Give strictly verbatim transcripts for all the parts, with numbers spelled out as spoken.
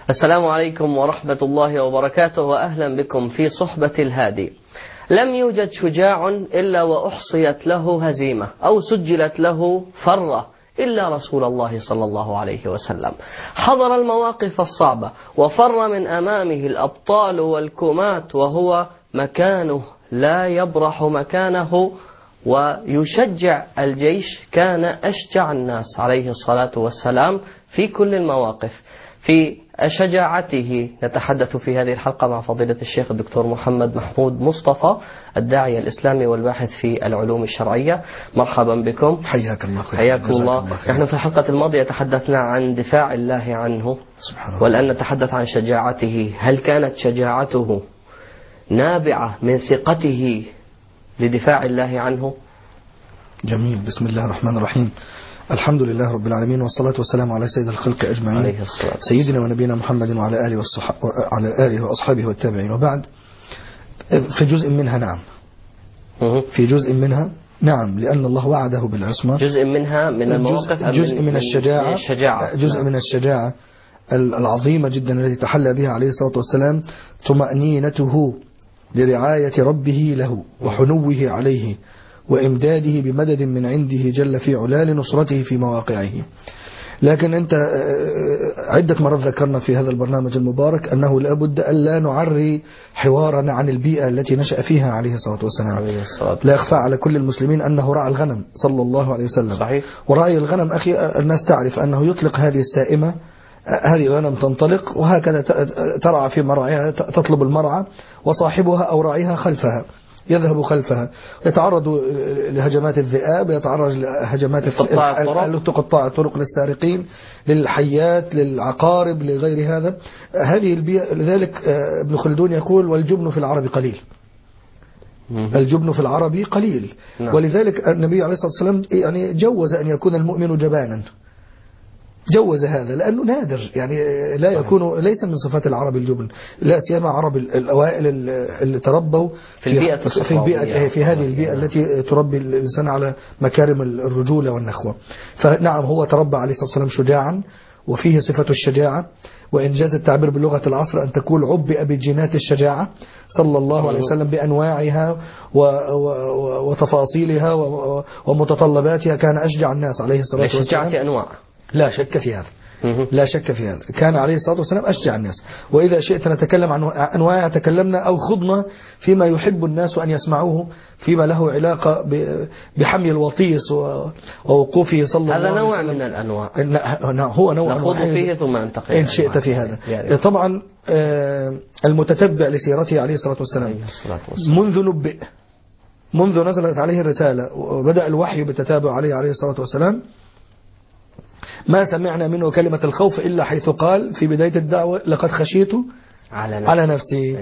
السلام عليكم ورحمة الله وبركاته، وأهلا بكم في صحبة الهادي. لم يوجد شجاع إلا وأحصيت له هزيمة أو سجلت له فرة إلا رسول الله صلى الله عليه وسلم. حضر المواقف الصعبة وفر من أمامه الأبطال والكمات، وهو مكانه لا يبرح مكانه ويشجع الجيش. كان أشجع الناس عليه الصلاة والسلام في كل المواقف. في شجاعته نتحدث في هذه الحلقة مع فضيلة الشيخ الدكتور محمد محمود مصطفى، الداعية الإسلامي والباحث في العلوم الشرعية. مرحبا بكم. حياك الله. حياكم الله. نحن في الحلقة الماضية تحدثنا عن دفاع الله عنه، والآن نتحدث عن شجاعته. هل كانت شجاعته نابعة من ثقته لدفاع الله عنه؟ جميل. بسم الله الرحمن الرحيم. الحمد لله رب العالمين، والصلاة والسلام على سيد الخلق أجمعين، سيدنا ونبينا محمد وعلى آله وعلى آله وأصحابه والتابعين. وبعد، في جزء منها نعم في جزء منها نعم لأن الله وعده بالعصمة. جزء منها من المواقف، جزء من الشجاعة، الشجاعة. جزء من الشجاعة العظيمة جدا التي تحلى بها عليه الصلاة والسلام طمأنينته لرعاية ربه له وحنوه عليه وإمداده بمدد من عنده جل في علا لنصرته في مواقعه. لكن أنت عدة مرات ذكرنا في هذا البرنامج المبارك أنه لابد أن لا نعري حوارنا عن البيئة التي نشأ فيها عليه الصلاة والسلام. لا يخفى على كل المسلمين أنه رعى الغنم صلى الله عليه وسلم. صحيح. ورعي الغنم أخي الناس تعرف أنه يطلق هذه السائمة، هذه الغنم تنطلق وهكذا ترعى في مرعاها، تطلب المرعى وصاحبها أو راعيها خلفها، يذهب خلفها، يتعرض لهجمات الذئاب، يتعرض لهجمات تقطاع الطرق، للسارقين، للحيات، للعقارب، لغير هذا. هذه البيئة. لذلك ابن خلدون يقول: والجبن في العرب قليل. الجبن في العرب قليل. ولذلك النبي عليه الصلاة والسلام يعني جوز أن يكون المؤمن جبانا، جوز هذا لأنه نادر، يعني لا يكون، ليس من صفات العرب الجبن، لا سيما عرب الأوائل اللي تربوا في البيئة في البيئة في هذه البيئة التي تربي الإنسان على مكارم الرجولة والنخوة. فنعم هو تربى عليه الصلاة والسلام شجاعا، وفيه صفة الشجاعة، وإنجاز التعبير بلغة العصر أن تكون عبئ بجينات الشجاعة صلى الله عليه وسلم بأنواعها وتفاصيلها ومتطلباتها. كان أشجع الناس عليه الصلاة والسلام. الشجاعة أنواع، لا شك في هذا، لا شك في هذا. كان عليه الصلاة والسلام أشجع الناس. وإذا شئت نتكلم عن أنواع تكلمنا أو خضنا فيما يحب الناس أن يسمعوه، فيما له علاقة بحمي الوطيس ووقوفه صلى الله عليه وسلم. هذا نوع من الأنواع، هو نوع نخوض فيه ثم ننتقل إن شئت في هذا. يعني. طبعا المتتبع لسيرته عليه الصلاة والسلام منذ نبئ، منذ نزلت عليه الرسالة وبدأ الوحي بالتتابع عليه عليه الصلاة والسلام، ما سمعنا منه كلمة الخوف إلا حيث قال في بداية الدعوة: لقد خشيت على نفسي, على نفسي.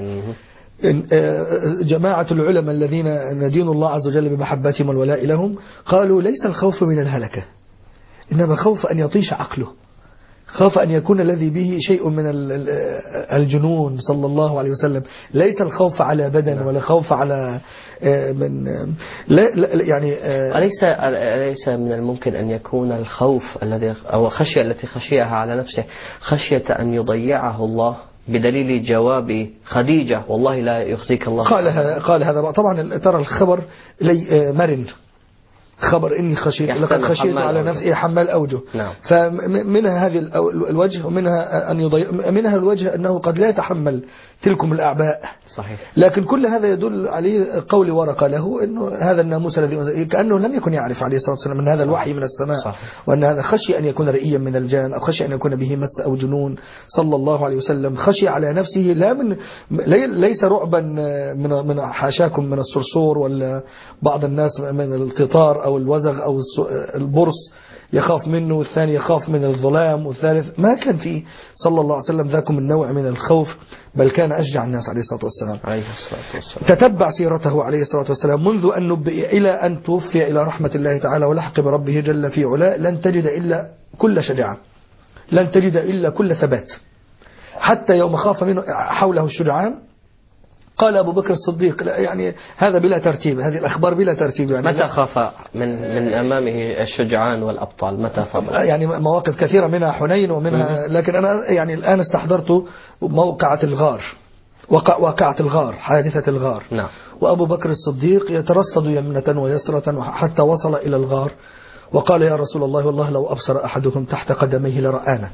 جماعة العلماء الذين ندين الله عز وجل بمحبتهم والولاء لهم قالوا: ليس الخوف من الهلكة، إنما خوف أن يطيش عقله، خاف أن يكون الذي به شيء من الجنون صلى الله عليه وسلم. ليس الخوف على بدن ولا خوف على من لا يعني أليس أليس من الممكن أن يكون الخوف الذي أو خشية التي خشيها على نفسه خشية أن يضيعه الله، بدليل جواب خديجة: والله لا يخزيك الله. قال هذا قال هذا طبعا ترى الخبر لي مرن، خبر إني خشيت، لقد خشيت على نفسي حمال أوجه. نعم. فمنها هذه الوجه، ومنها أن يضيع، منها الوجه أنه قد لا يتحمل تلكم الأعباء. صحيح. لكن كل هذا يدل عليه قول ورقة له إنه هذا الناموس الذي كأنه لم يكن يعرف عليه الصلاة والسلام من هذا الوحي من السماء. صحيح. وأن هذا خشي أن يكون رئيا من الجان، أو خشي أن يكون به مس أو جنون صلى الله عليه وسلم. خشي على نفسه لا من ليس رعبا من من حاشاكم من الصرصور ولا بعض الناس من القطار أو الوزغ أو البرص يخاف منه، والثاني يخاف من الظلام، والثالث ما كان فيه صلى الله عليه وسلم ذاكم النوع من الخوف، بل كان أشجع الناس عليه الصلاة والسلام. عليه الصلاة والسلام. تتبع سيرته عليه الصلاة والسلام منذ أن نبئ إلى أن توفي إلى رحمة الله تعالى ولحق بربه جل في علا. لن تجد إلا كل شجاعة، لن تجد إلا كل ثبات. حتى يوم خاف منه حوله الشجعان قال أبو بكر الصديق. لا يعني هذا بلا ترتيب، هذه الأخبار بلا ترتيب. يعني متى خاف من من أمامه الشجعان والأبطال؟ متى خاف؟ يعني مواقف كثيرة منها حنين ومنها، لكن أنا يعني الآن استحضرت موقعة الغار، وقع واقعة الغار، حادثة الغار. نعم. وأبو بكر الصديق يترصد يمنة ويسرة حتى وصل إلى الغار وقال يا رسول الله والله لو أبصر أحدهم تحت قدميه لرآنا.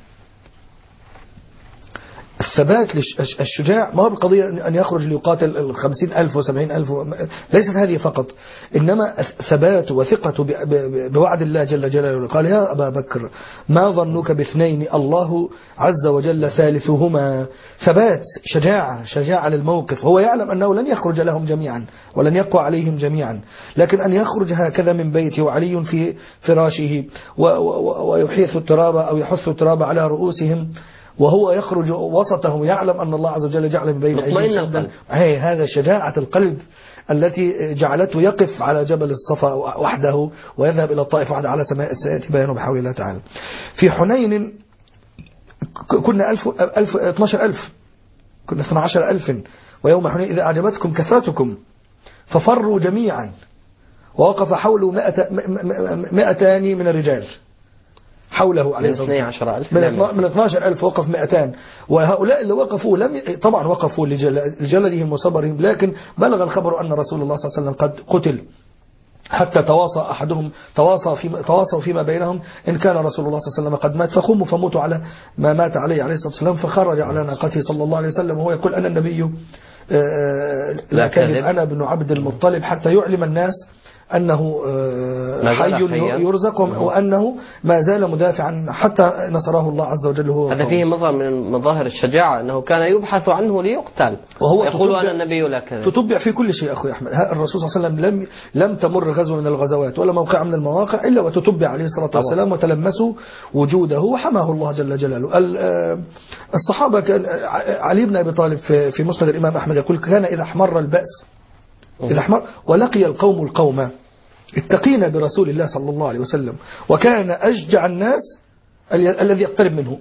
الثبات للشجاع ما هو بالقضية أن يخرج ليقاتل الخمسين ألف وسبعين ألف، ليست هذه فقط، إنما ثبات وثقة بوعد الله جل جلاله. قال يا أبا بكر ما ظنك باثنين الله عز وجل ثالثهما. ثبات، شجاعة، شجاعة للموقف. هو يعلم أنه لن يخرج لهم جميعا ولن يقوى عليهم جميعا، لكن أن يخرج هكذا من بيته وعلي في فراشه ويحيث التراب أو يحث التراب على رؤوسهم وهو يخرج وسطهم، يعلم أن الله عز وجل جعل من بين أيديهم. هي هذا شجاعة القلب التي جعلته يقف على جبل الصفا وحده ويذهب إلى الطائف وحده على سماء سيأتي بيانه بحول الله تعالى. في حنين كنا ألف ألف اثناشر ألف، كنا اثنا عشر ألف. ويوم حنين إذا أعجبتكم كثرتكم ففروا جميعا ووقف حوله مئتان من الرجال حوله عليه الصلاة والسلام. من اثناشر ألف وقف مئتان. وهؤلاء اللي وقفوا لم طبعا وقفوا لجلدهم وصبرهم، لكن بلغ الخبر أن رسول الله صلى الله عليه وسلم قد قتل، حتى تواصى أحدهم تواصى فيما تواصوا فيما بينهم إن كان رسول الله صلى الله عليه وسلم قد مات فقوموا فموتوا على ما مات عليه عليه الصلاة والسلام. فخرج على ناقته صلى الله عليه وسلم وهو يقول أنا النبي لا كذب، أنا ابن عبد المطلب، حتى يعلم الناس أنه حي يرزق وأنه ما زال مدافعا حتى نصره الله عز وجل. هو هذا فيه مظهر من مظاهر الشجاعة، أنه كان يبحث عنه ليقتل وهو يقول أنا النبي لا كذب. تتبع في كل شيء أخوي أحمد. الرسول صلى الله عليه وسلم لم لم تمر غزوة من الغزوات ولا موقع من المواقع إلا وتتبع عليه الصلاة والسلام وتلمسوا وجوده وحماه الله جل جلاله. الصحابة كان علي بن أبي طالب في مسند الإمام أحمد يقول كان إذا احمر البأس إذا احمر ولقي القوم القوم اتقينا برسول الله صلى الله عليه وسلم، وكان أشجع الناس الذي يقترب منه.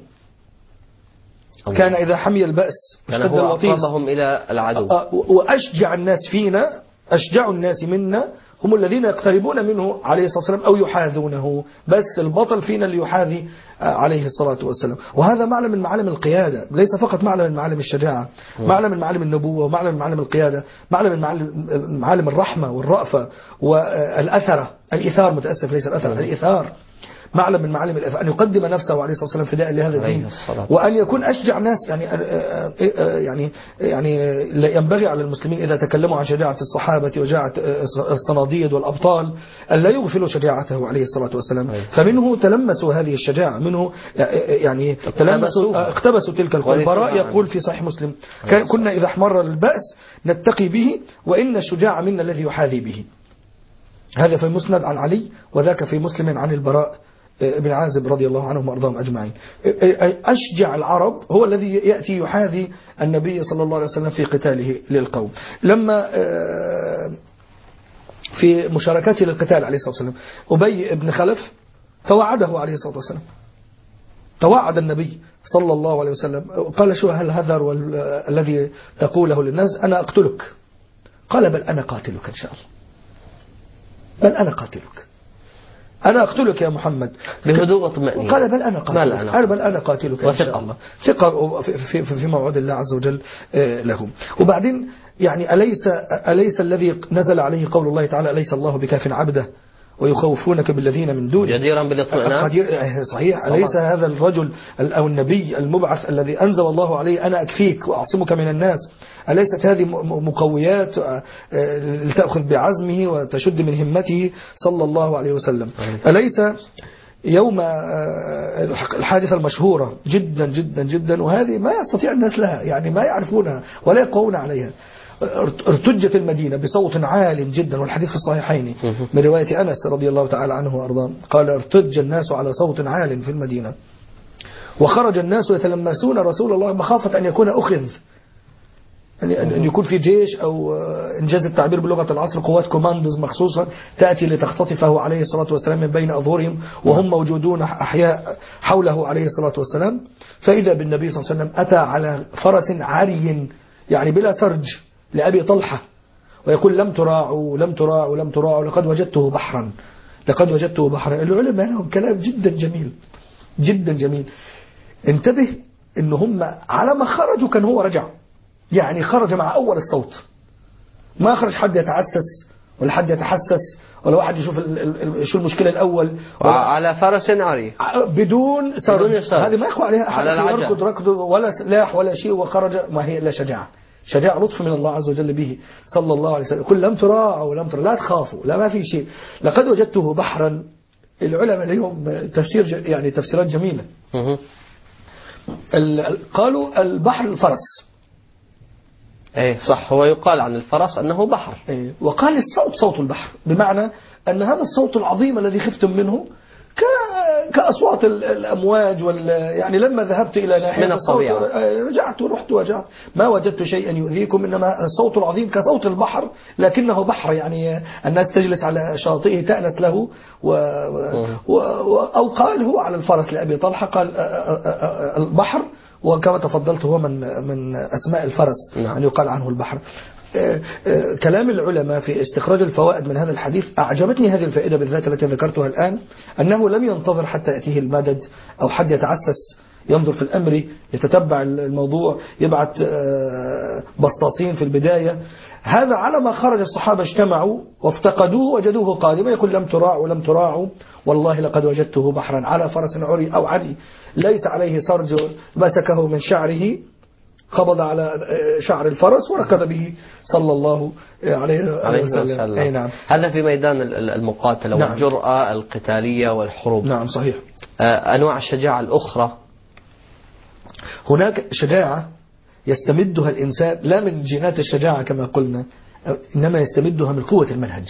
الله. كان إذا حمي البأس اشتد الوطيس إلى العدو. وأشجع الناس فينا، أشجع الناس منا هم الذين يقتربون منه عليه الصلاة والسلام أو يحاذونه، بس البطل فينا اللي يحاذي عليه الصلاة والسلام. وهذا معلم من معالم القيادة، ليس فقط معلم من معالم الشجاعة، معلم من معالم النبوة ومعلم من معالم القيادة، معلم من معالم الرحمة والرأفة والأثرة، الإثار متأسف ليس الأثر، الإثار معلم من معالم الإثار، أن يقدم نفسه عليه الصلاة والسلام فداء لهذا الدين، وأن يكون أشجع ناس. يعني يعني يعني ينبغي على المسلمين إذا تكلموا عن شجاعة الصحابة وشجاعة الصناديد والأبطال أن لا يغفلوا شجاعته عليه الصلاة والسلام. فمنه تلمسوا هذه الشجاعة، منه يعني تلمسوا اقتبسوا تلك القوة. البراء يقول في صحيح مسلم كنا إذا احمر البأس نتقي به وإن الشجاع منا الذي يحاذي به. هذا في مسند عن علي وذاك في مسلم عن البراء ابن عازب رضي الله عنهم وأرضاهم أجمعين. أشجع العرب هو الذي يأتي يحاذي النبي صلى الله عليه وسلم في قتاله للقوم. لما في مشاركته للقتال عليه الصلاة والسلام أبي بن خلف توعده عليه الصلاة والسلام، توعد النبي صلى الله عليه وسلم قال شو هل هذر الذي تقوله للناس أنا أقتلك؟ قال بل أنا قاتلك إن شاء الله، بل أنا قاتلك، أنا أقتلك يا محمد بهدوء وطمأنينة. قال بل أنا قاتلك، أنا بل أنا قاتلك إن شاء الله، ثقة في, في, في موعد الله عز وجل لهم. وبعدين يعني أليس, أليس الذي نزل عليه قول الله تعالى أليس الله بكاف عبده ويخوفونك بالذين من دونه جديرا بالاطمئنان. صحيح. أليس هذا الرجل أو النبي المبعث الذي أنزل الله عليه أنا أكفيك وأعصمك من الناس، أليست هذه مقويات لتأخذ بعزمه وتشد من همته صلى الله عليه وسلم؟ أليس يوم الحادثة المشهورة جدا جدا جدا، وهذه ما يستطيع الناس لها، يعني ما يعرفونها ولا يقوون عليها، ارتجت المدينة بصوت عال جدا، والحديث في الصحيحين من رواية أنس رضي الله تعالى عنه وأرضاه قال ارتج الناس على صوت عال في المدينة، وخرج الناس يتلمسون رسول الله مخافة أن يكون أخذ، أن يكون في جيش أو إنجاز التعبير بلغة العصر قوات كوماندوز مخصوصة تأتي لتختطفه عليه الصلاة والسلام من بين أظهرهم وهم موجودون أحياء حوله عليه الصلاة والسلام. فإذا بالنبي صلى الله عليه وسلم أتى على فرس عري يعني بلا سرج لأبي طلحة ويقول لم تراعوا لم تراعوا لم تراعوا لقد وجدته بحرا لقد وجدته بحرا. العلماء لهم كلام جدا جميل جدا جميل. انتبه إن هم على ما خرجوا كان هو رجع، يعني خرج مع أول الصوت، ما خرج حد يتعسس ولا حد يتحسس ولا واحد يشوف ال ال شو المشكلة الأول على فرس عري بدون سرج. هذه ما يخوى عليها أحد يركض ركض ولا سلاح ولا شيء وخرج، ما هي إلا شجاعة. شجاعة لطف من الله عز وجل به صلى الله عليه وسلم. كل لم تراعوا ولم تراعوا لا تخافوا لا ما في شيء. لقد وجدته بحرا. العلماء اليوم تفسير يعني تفسيرات جميلة. قالوا البحر الفرس. ايه صح، هو يقال عن الفرس أنه بحر. إيه. وقال الصوت صوت البحر، بمعنى أن هذا الصوت العظيم الذي خفتم منه كأصوات الأمواج وال يعني لما ذهبت إلى ناحية من الطبيعة رجعت ورحت وجعت ما وجدت شيئا يؤذيكم، إنما الصوت العظيم كصوت البحر لكنه بحر، يعني الناس تجلس على شاطئه تأنس له و... و... أو قال هو على الفرس لأبي طلحة قال البحر، وكما تفضلت هو من من أسماء الفرس نعم. أن يقال عنه البحر. كلام العلماء في استخراج الفوائد من هذا الحديث أعجبتني هذه الفائدة بالذات التي ذكرتها الآن، أنه لم ينتظر حتى يأتيه المدد أو حد يتعسس ينظر في الأمر يتتبع الموضوع يبعث بصاصين في البداية. هذا على ما خرج الصحابة اجتمعوا وافتقدوه وجدوه قادما يقول لم تراعوا لم تراعوا والله لقد وجدته بحرا على فرس عري أو عدي ليس عليه سرج مسكه من شعره، قبض على شعر الفرس وركض به صلى الله عليه, عليه وسلم. أي نعم. هذا في ميدان المقاتلة نعم. والجرأة القتالية والحروب. نعم صحيح. أنواع الشجاعة الأخرى، هناك شجاعة يستمدها الإنسان لا من جينات الشجاعة كما قلنا، إنما يستمدها من قوة المنهج،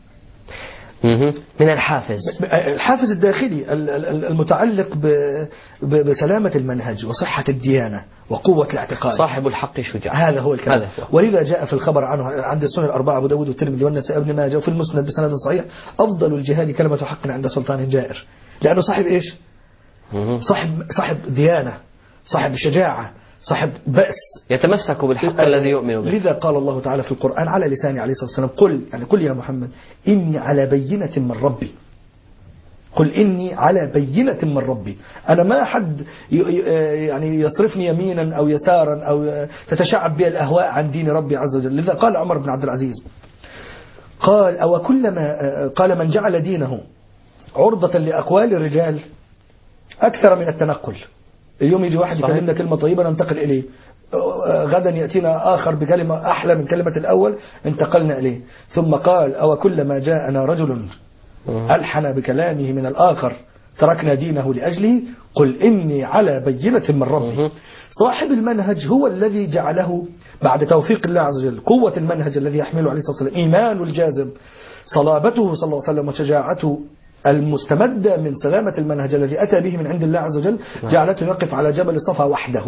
من الحافز الحافز الداخلي المتعلق بسلامة المنهج وصحة الديانة وقوة الاعتقاد. صاحب الحق شجاع، هذا هو الكلام. هذا هو. ولذا جاء في الخبر عنه عند السنن الأربعة أبو داود والترمذي والنسائي وابن ماجه وفي المسند بسند صحيح أفضل الجهاد كلمة حق عند سلطان جائر، لأنه صاحب إيش؟ صاحب صاحب ديانة، صاحب شجاعة، صاحب بأس، يتمسك بالحق الذي يؤمن به. لذا قال الله تعالى في القرآن على لسان عليه الصلاة والسلام قل يعني قل يا محمد إني على بينة من ربي، قل إني على بينة من ربي، أنا ما حد يعني يصرفني يمينا أو يسارا أو تتشعب بي الأهواء عن دين ربي عز وجل. لذا قال عمر بن عبد العزيز قال أو كلما قال من جعل دينه عرضة لأقوال الرجال أكثر من التنقل. اليوم يجي واحد يكلمنا كلمة طيبة ننتقل إليه، غدا يأتينا آخر بكلمة أحلى من كلمة الأول انتقلنا إليه. ثم قال أو كلما جاءنا رجل ألحن بكلامه من الآخر تركنا دينه لأجله قل إني على بينة من ربي. صاحب المنهج هو الذي جعله بعد توفيق الله عز وجل قوة المنهج الذي يحمله عليه الصلاة والسلام، إيمان الجازم، صلابته صلى الله عليه وسلم وشجاعته المستمدة من سلامة المنهج الذي أتى به من عند الله عز وجل، جعلته يقف على جبل صفا وحده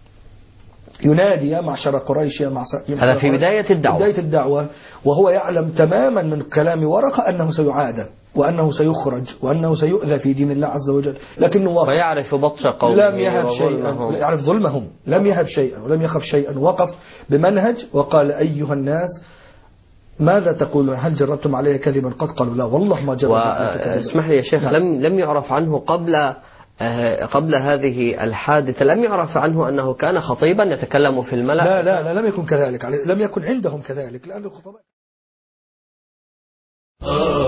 ينادي يا معشر قريش يا معشر. هذا في بداية الدعوة. بداية الدعوة وهو يعلم تماما من كلام ورقة أنه سيعاد وأنه سيخرج وأنه سيؤذى في دين الله عز وجل، لكنه وقف ويعرف بطش قومه لم يهب شيئا، يعرف ظلمهم، لم يهب شيئا ولم يخف شيئا، وقف بمنهج وقال أيها الناس ماذا تقولون هل جربتم عليه كذبا قد قالوا لا والله ما جربت. اسمح لي يا شيخ، لم لم يعرف عنه قبل قبل هذه الحادثة، لم يعرف عنه أنه كان خطيبا يتكلم في الملأ؟ لا لا لا لم يكن كذلك، لم يكن عندهم كذلك لأن الخطباء